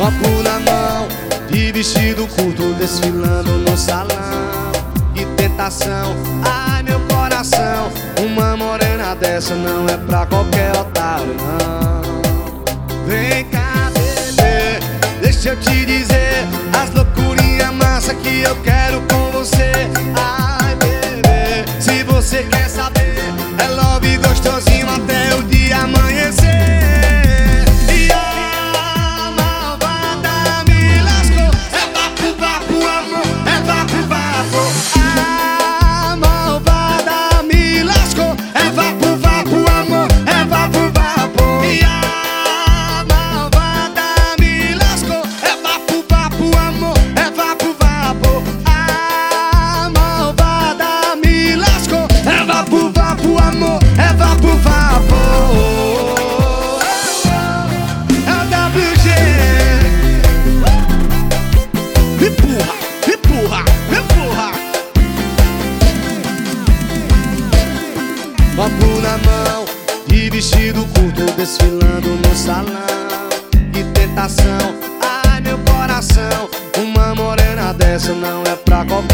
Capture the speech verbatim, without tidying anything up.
Copo na mão, de vestido curto, desfilando no salão. Que tentação, ai meu coração. Uma morena dessa não é pra qualquer otário, não. Vem cá, bebê, deixa eu te dizer as loucurinhas massa que eu quero com você. Ai, bebê, se você quer saber, é love gostosinho até o dia amanhecer. E a malvada me lascou. É vapo, vapo, amor, é vapo, vapo. A malvada me lascou. É vapo, vapo, amor, é vapo, vapo. E a malvada me lascou. É vapo, vapo, amor, é vapo, vapo. A malvada me lascou. É vapo, vapo, amor, é vapo, vapo. É o W G. Empurra, empurra, empurra. Copo na mão, de vestido curto, desfilando no salão. Que tentação, ai meu coração. Uma morena dessa não é pra qualquer